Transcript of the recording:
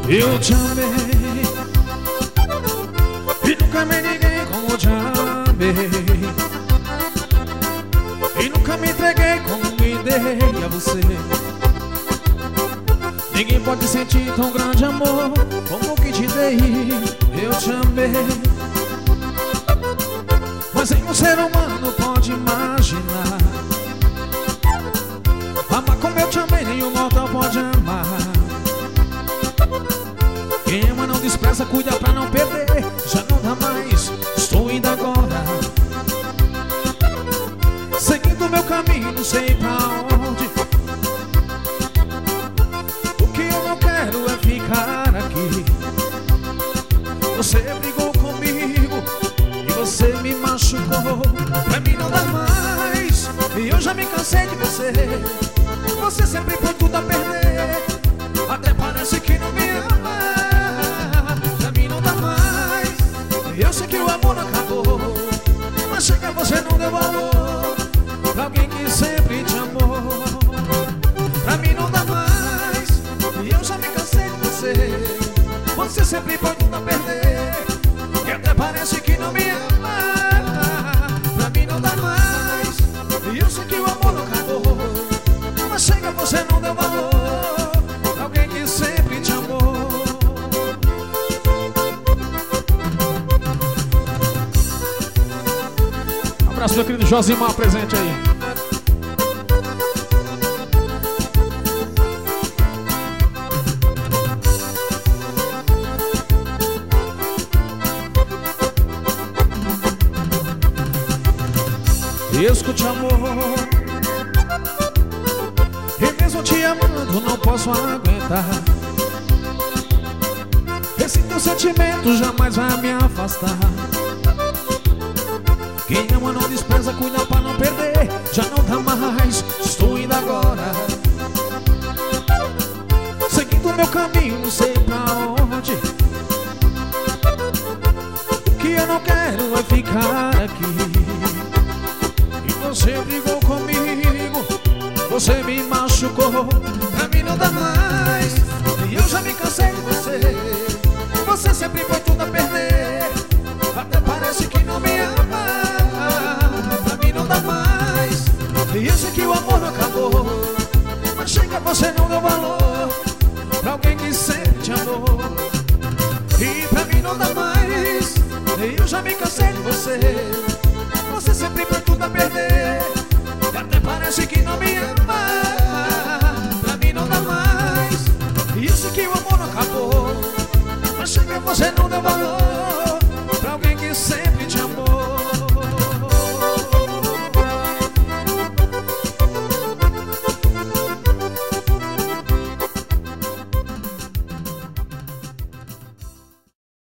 Eu te amei e nunca amei ninguém como te amei, e nunca me entreguei como me dei a você. Ninguém pode sentir tão grande amor como o que te dei. Eu te amei, mas nenhum ser humano pode imaginar amar como eu te amei, nenhum mortal pode amar. Quem ama não despreza, cuida pra não perder. Já não dá mais, estou indo agora, seguindo meu caminho, não sei pra onde. O que eu não quero é ficar aqui. Você brigou comigo e você me machucou. Pra mim não dá mais, e eu já me cansei de você. Você sempre põe tudo a perder, até parece que não me ama. Eu sei que o amor não acabou, mas chega, você não deu valor pra alguém que sempre te amou. Pra mim não dá mais, e eu já me cansei de você. Você sempre põe tudo a perder, e até parece que não me ama. Pra mim não dá mais, e eu sei que o amor não acabou, mas chega, você não deu valor pra alguém que sempre te amou. Abraço, meu querido Josimar, presente aí. Escute, amor, e mesmo te amando não posso aguentar. Esse teu sentimento jamais vai me afastar. Quem ama não despreza, cuida pra não perder. Já não dá mais, estou indo agora, seguindo meu caminho, não sei pra onde. O que eu não quero é ficar aqui. E você brigou comigo, você me machucou. Pra mim não dá mais, e eu já me cansei de você. Você sempre põe tudo a perder, até parece que não me ama. E eu sei que o amor não acabou, mas chega, você não deu valor pra alguém que sempre te amou. E pra mim não dá mais, e eu já me cansei de você. Você sempre põe tudo a perder,